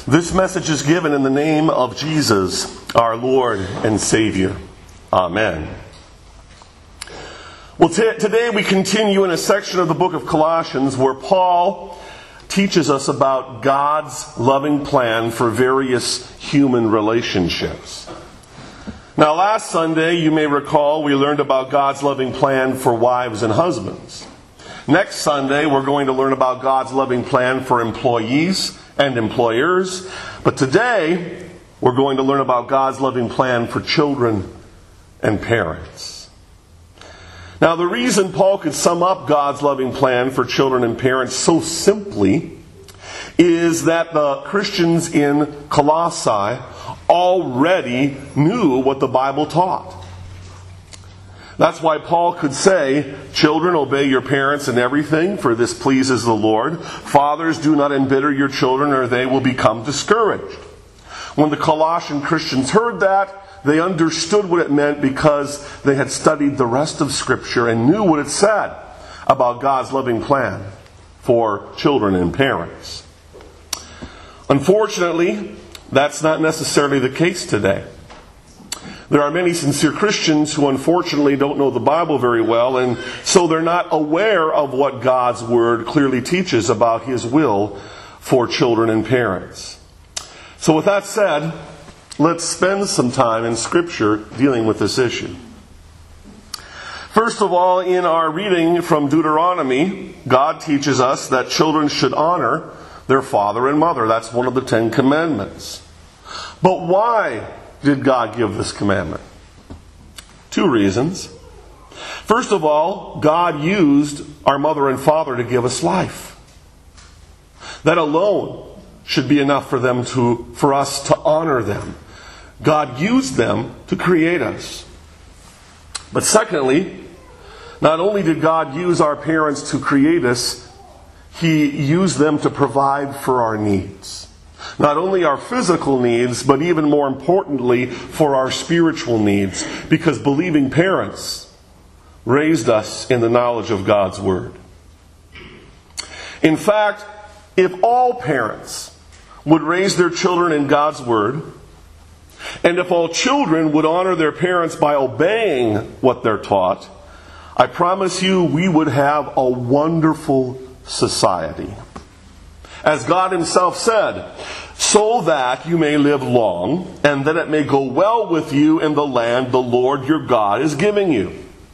This message is given in the name of Jesus, our Lord and Savior. Amen. Well, today we continue in a section of the book of Colossians where Paul teaches us about God's loving plan for various human relationships. Now, last Sunday, you may recall, we learned about God's loving plan for wives and husbands. Next Sunday, we're going to learn about God's loving plan for employees and employers. But today, we're going to learn about God's loving plan for children and parents. Now, the reason Paul could sum up God's loving plan for children and parents so simply is that the Christians in Colossae already knew what the Bible taught. That's why Paul could say, "Children, obey your parents in everything, for this pleases the Lord. Fathers, do not embitter your children, or they will become discouraged." When the Colossian Christians heard that, they understood what it meant because they had studied the rest of Scripture and knew what it said about God's loving plan for children and parents. Unfortunately, that's not necessarily the case today. There are many sincere Christians who unfortunately don't know the Bible very well, and so they're not aware of what God's Word clearly teaches about His will for children and parents. So with that said, let's spend some time in Scripture dealing with this issue. First of all, in our reading from Deuteronomy, God teaches us that children should honor their father and mother. That's one of the 10 Commandments. But why did God give this commandment? 2 reasons. First of all, God used our mother and father to give us life. That alone should be enough for us to honor them. God used them to create us. But secondly, not only did God use our parents to create us, He used them to provide for our needs. Not only our physical needs, but even more importantly, for our spiritual needs. Because believing parents raised us in the knowledge of God's Word. In fact, if all parents would raise their children in God's Word, and if all children would honor their parents by obeying what they're taught, I promise you we would have a wonderful society. As God Himself said, "So that you may live long, and that it may go well with you in the land the Lord your God is giving you."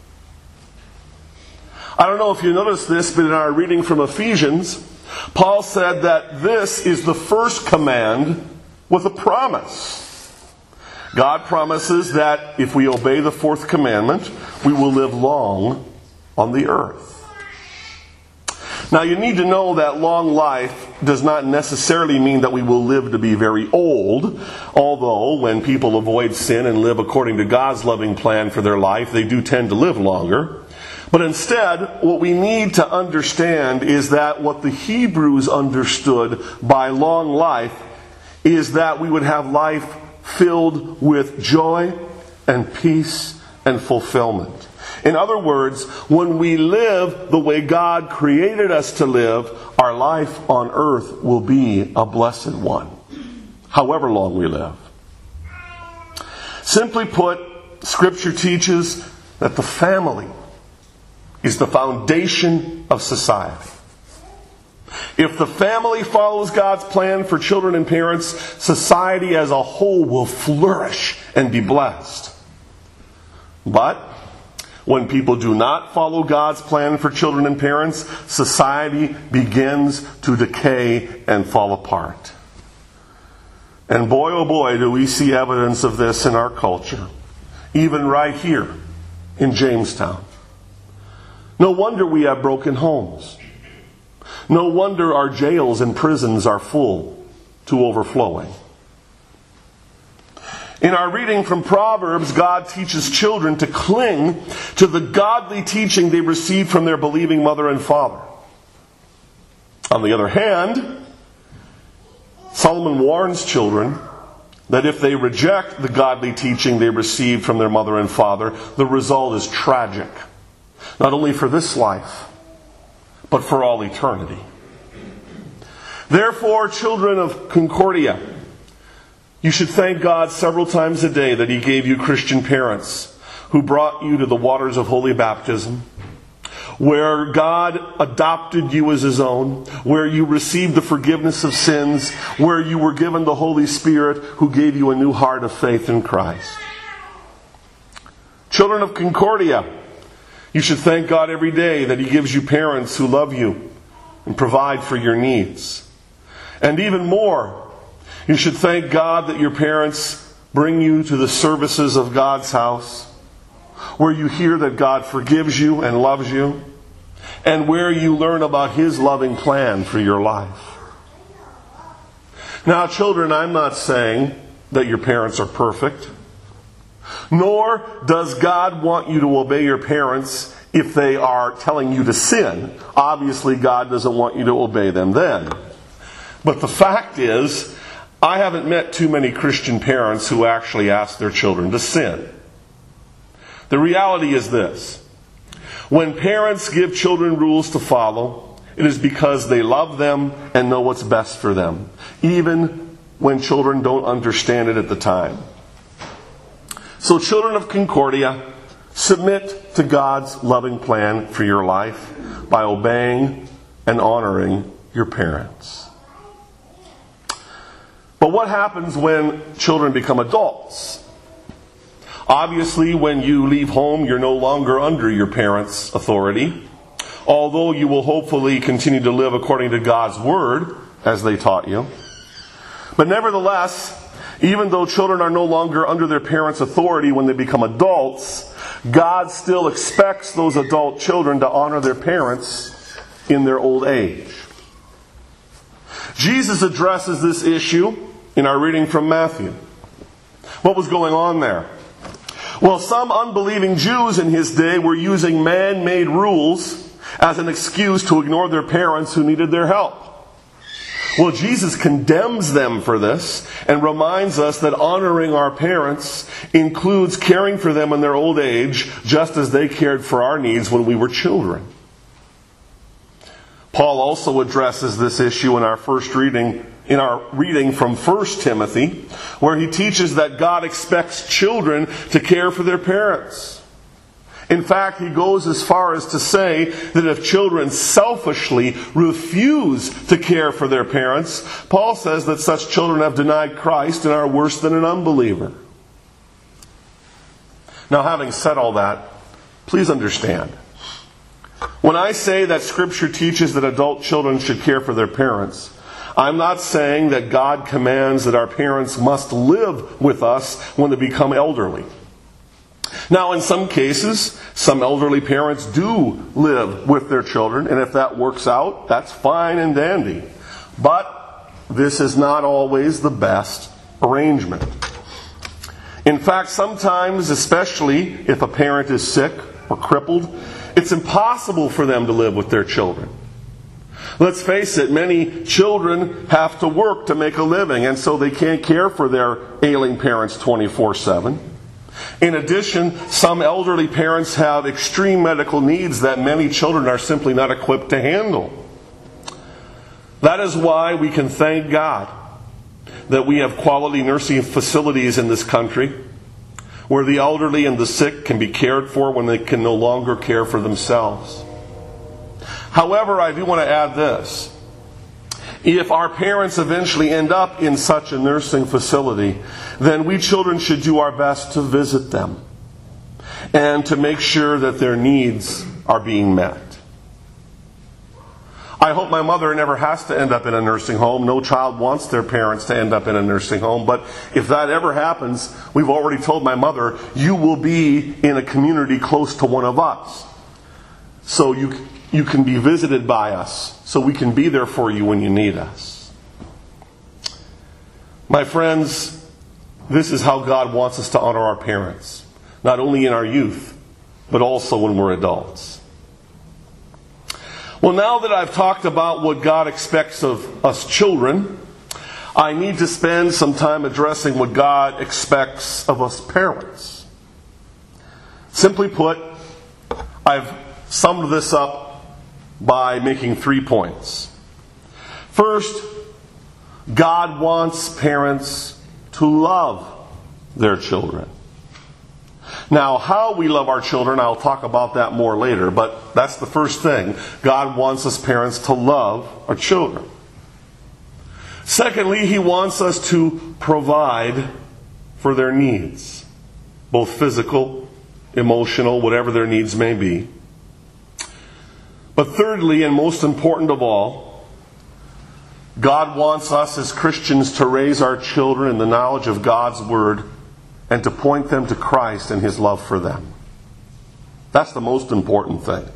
I don't know if you noticed this, but in our reading from Ephesians, Paul said that this is the first command with a promise. God promises that if we obey the 4th commandment, we will live long on the earth. Now you need to know that long life does not necessarily mean that we will live to be very old, although when people avoid sin and live according to God's loving plan for their life, they do tend to live longer. But instead, what we need to understand is that what the Hebrews understood by long life is that we would have life filled with joy and peace and fulfillment. In other words, when we live the way God created us to live, our life on earth will be a blessed one, however long we live. Simply put, Scripture teaches that the family is the foundation of society. If the family follows God's plan for children and parents, society as a whole will flourish and be blessed. But when people do not follow God's plan for children and parents, society begins to decay and fall apart. And boy, oh boy, do we see evidence of this in our culture. Even right here in Jamestown. No wonder we have broken homes. No wonder our jails and prisons are full to overflowing. In our reading from Proverbs, God teaches children to cling to the godly teaching they received from their believing mother and father. On the other hand, Solomon warns children that if they reject the godly teaching they received from their mother and father, the result is tragic. Not only for this life, but for all eternity. Therefore, children of Concordia, you should thank God several times a day that He gave you Christian parents who brought you to the waters of holy baptism, where God adopted you as His own, where you received the forgiveness of sins, where you were given the Holy Spirit who gave you a new heart of faith in Christ. Children of Concordia, you should thank God every day that He gives you parents who love you and provide for your needs. And even more, you should thank God that your parents bring you to the services of God's house, where you hear that God forgives you and loves you, and where you learn about His loving plan for your life. Now, children, I'm not saying that your parents are perfect, nor does God want you to obey your parents if they are telling you to sin. Obviously, God doesn't want you to obey them then. But the fact is, I haven't met too many Christian parents who actually ask their children to sin. The reality is this: when parents give children rules to follow, it is because they love them and know what's best for them, even when children don't understand it at the time. So, children of Concordia, submit to God's loving plan for your life by obeying and honoring your parents. But what happens when children become adults? Obviously, when you leave home, you're no longer under your parents' authority, although you will hopefully continue to live according to God's Word, as they taught you. But nevertheless, even though children are no longer under their parents' authority when they become adults, God still expects those adult children to honor their parents in their old age. Jesus addresses this issue in our reading from Matthew. What was going on there? Well, some unbelieving Jews in His day were using man-made rules as an excuse to ignore their parents who needed their help. Well, Jesus condemns them for this and reminds us that honoring our parents includes caring for them in their old age, just as they cared for our needs when we were children. Paul also addresses this issue in our reading from 1 Timothy, where he teaches that God expects children to care for their parents. In fact, he goes as far as to say that if children selfishly refuse to care for their parents, Paul says that such children have denied Christ and are worse than an unbeliever. Now, having said all that, please understand, when I say that Scripture teaches that adult children should care for their parents, I'm not saying that God commands that our parents must live with us when they become elderly. Now, in some cases, some elderly parents do live with their children, and if that works out, that's fine and dandy. But this is not always the best arrangement. In fact, sometimes, especially if a parent is sick or crippled, it's impossible for them to live with their children. Let's face it, many children have to work to make a living, and so they can't care for their ailing parents 24/7. In addition, some elderly parents have extreme medical needs that many children are simply not equipped to handle. That is why we can thank God that we have quality nursing facilities in this country where the elderly and the sick can be cared for when they can no longer care for themselves. However, I do want to add this. If our parents eventually end up in such a nursing facility, then we children should do our best to visit them and to make sure that their needs are being met. I hope my mother never has to end up in a nursing home. No child wants their parents to end up in a nursing home. But if that ever happens, we've already told my mother, you will be in a community close to one of us. So you can be visited by us, so we can be there for you when you need us. My friends, this is how God wants us to honor our parents, not only in our youth, but also when we're adults. Well, now that I've talked about what God expects of us children, I need to spend some time addressing what God expects of us parents. Simply put, I've summed this up by making 3 points. First, God wants parents to love their children. Now, how we love our children, I'll talk about that more later, but that's the first thing. God wants us parents to love our children. Secondly, He wants us to provide for their needs, both physical, emotional, whatever their needs may be. But thirdly, and most important of all, God wants us as Christians to raise our children in the knowledge of God's Word and to point them to Christ and His love for them. That's the most important thing.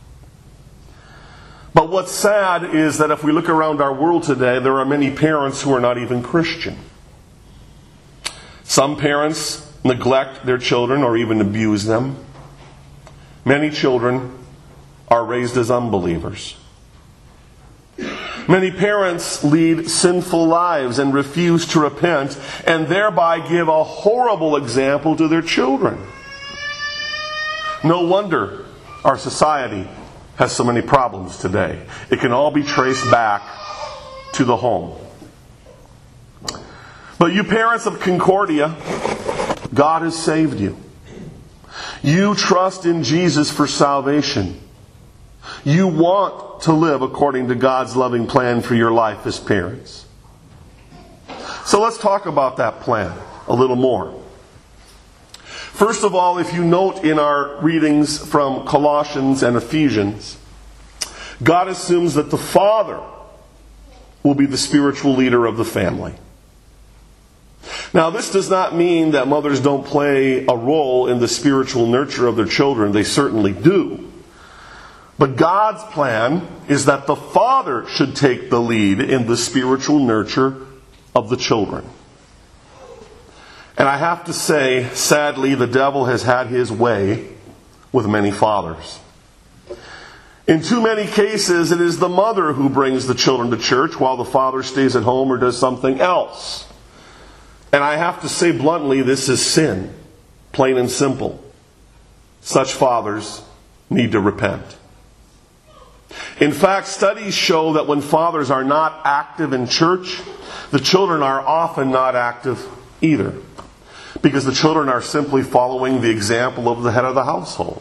But what's sad is that if we look around our world today, there are many parents who are not even Christian. Some parents neglect their children or even abuse them. Many children are raised as unbelievers. Many parents lead sinful lives and refuse to repent, and thereby give a horrible example to their children. No wonder our society has so many problems today. It can all be traced back to the home. But you parents of Concordia, God has saved you. You trust in Jesus for salvation. You want to live according to God's loving plan for your life as parents. So let's talk about that plan a little more. First of all, if you note in our readings from Colossians and Ephesians, God assumes that the father will be the spiritual leader of the family. Now, this does not mean that mothers don't play a role in the spiritual nurture of their children. They certainly do. But God's plan is that the father should take the lead in the spiritual nurture of the children. And I have to say, sadly, the devil has had his way with many fathers. In too many cases, it is the mother who brings the children to church while the father stays at home or does something else. And I have to say bluntly, this is sin, plain and simple. Such fathers need to repent. In fact, studies show that when fathers are not active in church, the children are often not active either, because the children are simply following the example of the head of the household.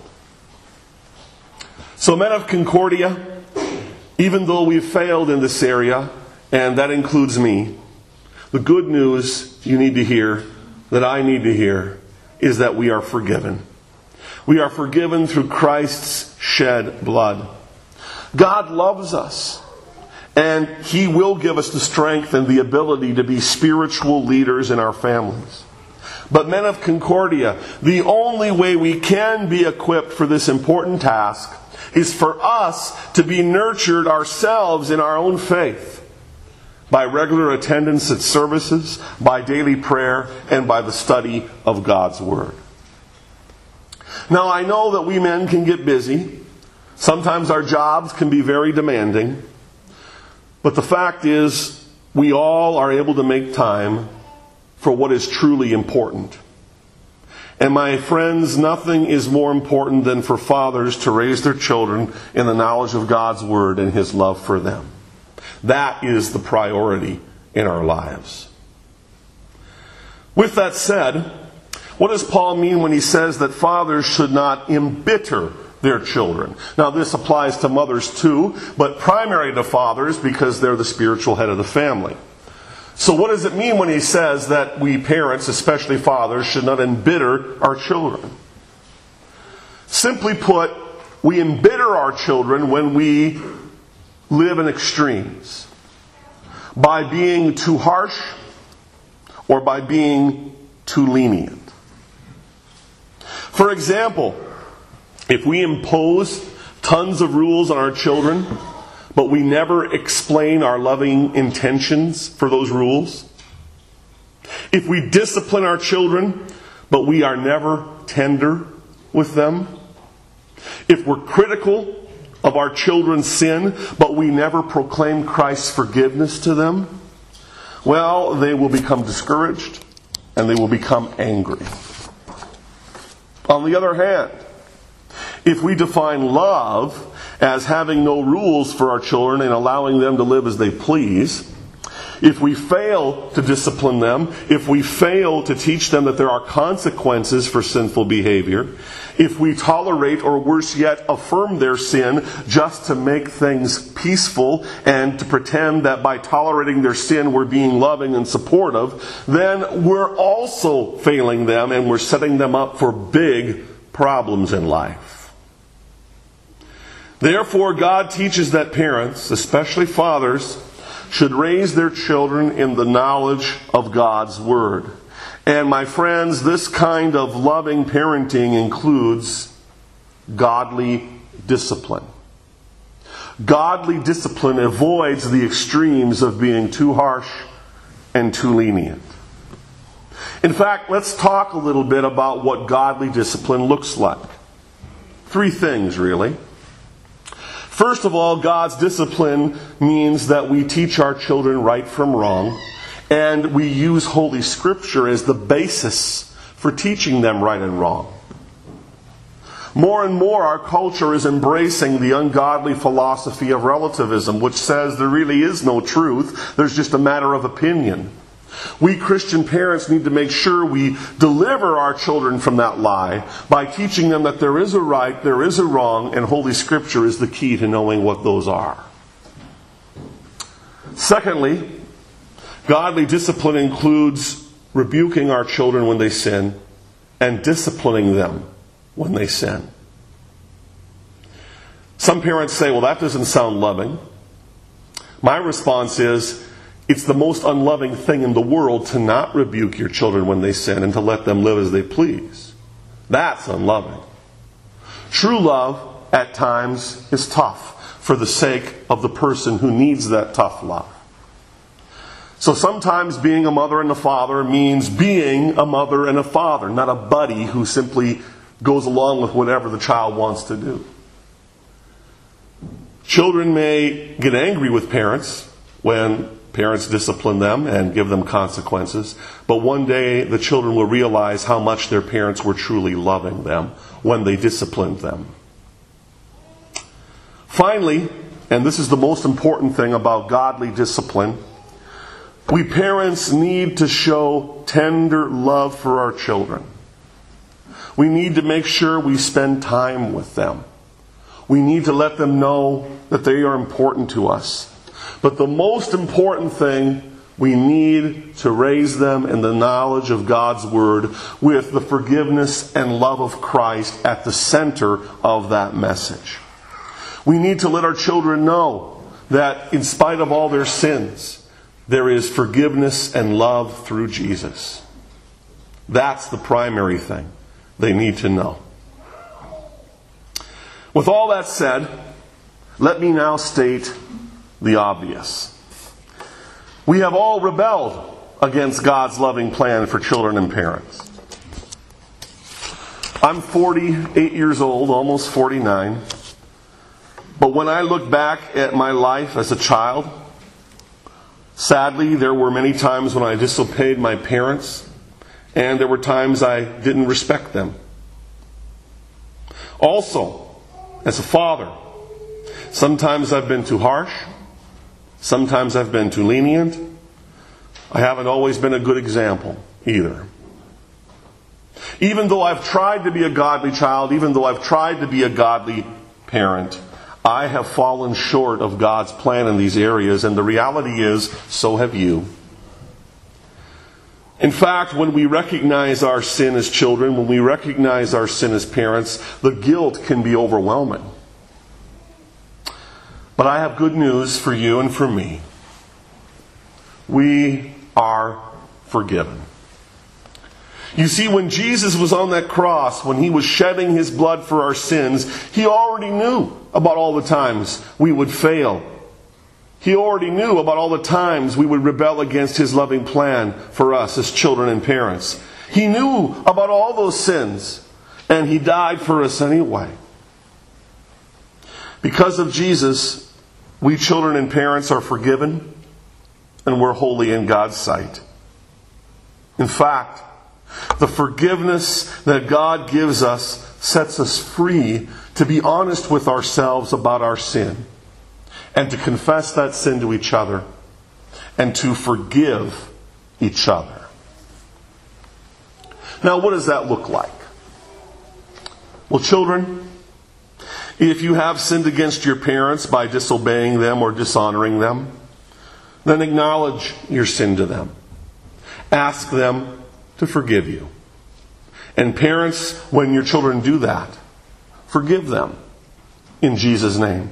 So, men of Concordia, even though we've failed in this area, and that includes me, the good news you need to hear, that I need to hear, is that we are forgiven. We are forgiven through Christ's shed blood. God loves us, and He will give us the strength and the ability to be spiritual leaders in our families. But men of Concordia, the only way we can be equipped for this important task is for us to be nurtured ourselves in our own faith by regular attendance at services, by daily prayer, and by the study of God's Word. Now, I know that we men can get busy. Sometimes our jobs can be very demanding. But the fact is, we all are able to make time for what is truly important. And my friends, nothing is more important than for fathers to raise their children in the knowledge of God's Word and His love for them. That is the priority in our lives. With that said, what does Paul mean when he says that fathers should not embitter their children? Now, this applies to mothers too, but primary to fathers because they're the spiritual head of the family. So what does it mean when he says that we parents, especially fathers, should not embitter our children? Simply put, we embitter our children when we live in extremes. By being too harsh or by being too lenient. For example, if we impose tons of rules on our children, but we never explain our loving intentions for those rules. If we discipline our children, but we are never tender with them. If we're critical of our children's sin, but we never proclaim Christ's forgiveness to them, well, they will become discouraged and they will become angry. On the other hand, if we define love as having no rules for our children and allowing them to live as they please, If we fail to discipline them, if we fail to teach them that there are consequences for sinful behavior, if we tolerate, or worse yet, affirm their sin just to make things peaceful and to pretend that by tolerating their sin we're being loving and supportive, then we're also failing them and we're setting them up for big problems in life. Therefore, God teaches that parents, especially fathers, should raise their children in the knowledge of God's Word. And my friends, this kind of loving parenting includes godly discipline. Godly discipline avoids the extremes of being too harsh and too lenient. In fact, let's talk a little bit about what godly discipline looks like. 3 things, really. First of all, God's discipline means that we teach our children right from wrong, and we use Holy Scripture as the basis for teaching them right and wrong. More and more, our culture is embracing the ungodly philosophy of relativism, which says there really is no truth, there's just a matter of opinion. We Christian parents need to make sure we deliver our children from that lie by teaching them that there is a right, there is a wrong, and Holy Scripture is the key to knowing what those are. Secondly, godly discipline includes rebuking our children when they sin and disciplining them when they sin. Some parents say, well, that doesn't sound loving. My response is, it's the most unloving thing in the world to not rebuke your children when they sin and to let them live as they please. That's unloving. True love, at times, is tough for the sake of the person who needs that tough love. So sometimes being a mother and a father means being a mother and a father, not a buddy who simply goes along with whatever the child wants to do. Children may get angry with parents when parents discipline them and give them consequences. But one day the children will realize how much their parents were truly loving them when they disciplined them. Finally, and this is the most important thing about godly discipline, we parents need to show tender love for our children. We need to make sure we spend time with them. We need to let them know that they are important to us. But the most important thing, we need to raise them in the knowledge of God's Word with the forgiveness and love of Christ at the center of that message. We need to let our children know that in spite of all their sins, there is forgiveness and love through Jesus. That's the primary thing they need to know. With all that said, let me now state the obvious. We have all rebelled against God's loving plan for children and parents. I'm 48 years old, almost 49. But when I look back at my life as a child, sadly, there were many times when I disobeyed my parents, and there were times I didn't respect them. Also, as a father, sometimes I've been too harsh. Sometimes I've been too lenient. I haven't always been a good example either. Even though I've tried to be a godly child, even though I've tried to be a godly parent, I have fallen short of God's plan in these areas, and the reality is, so have you. In fact, when we recognize our sin as children, when we recognize our sin as parents, the guilt can be overwhelming. But I have good news for you and for me. We are forgiven. You see, when Jesus was on that cross, when He was shedding His blood for our sins, He already knew about all the times we would fail. He already knew about all the times we would rebel against His loving plan for us as children and parents. He knew about all those sins, and He died for us anyway. Because of Jesus, we children and parents are forgiven, and we're holy in God's sight. In fact, the forgiveness that God gives us sets us free to be honest with ourselves about our sin and to confess that sin to each other and to forgive each other. Now, what does that look like? Well, children, if you have sinned against your parents by disobeying them or dishonoring them, then acknowledge your sin to them. Ask them to forgive you. And parents, when your children do that, forgive them in Jesus' name.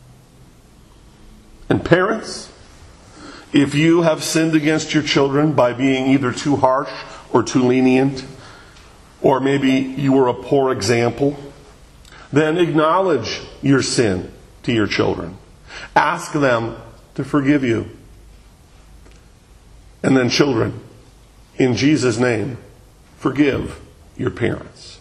And parents, if you have sinned against your children by being either too harsh or too lenient, or maybe you were a poor example, then acknowledge your sin to your children. Ask them to forgive you. And then children, in Jesus' name, forgive your parents.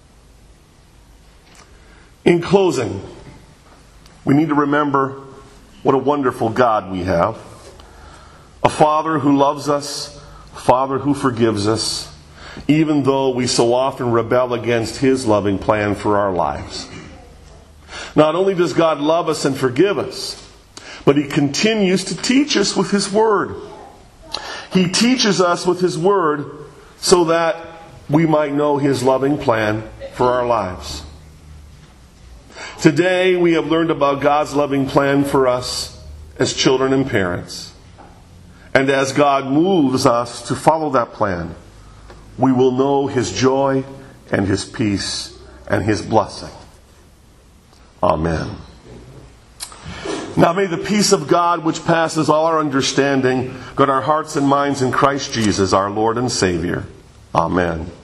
In closing, we need to remember what a wonderful God we have. A Father who loves us, a Father who forgives us, even though we so often rebel against His loving plan for our lives. Not only does God love us and forgive us, but He continues to teach us with His Word. He teaches us with His Word so that we might know His loving plan for our lives. Today we have learned about God's loving plan for us as children and parents. And as God moves us to follow that plan, we will know His joy and His peace and His blessing. Amen. Now may the peace of God, which passes all our understanding, guard our hearts and minds in Christ Jesus, our Lord and Savior. Amen.